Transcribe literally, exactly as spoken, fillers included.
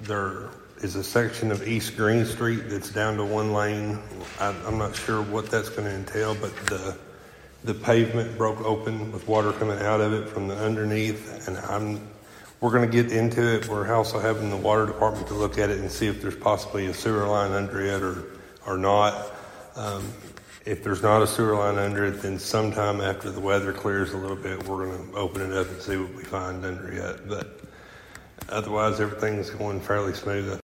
there is a section of East Green Street that's down to one lane. I, I'm not sure what that's going to entail, but the the pavement broke open with water coming out of it from the underneath, and I'm we're going to get into it. We're also having the water department to look at it and see if there's possibly a sewer line under it or or not. Um, if there's not a sewer line under it, then sometime after the weather clears a little bit, we're going to open it up and see what we find under it. But otherwise, everything's going fairly smooth.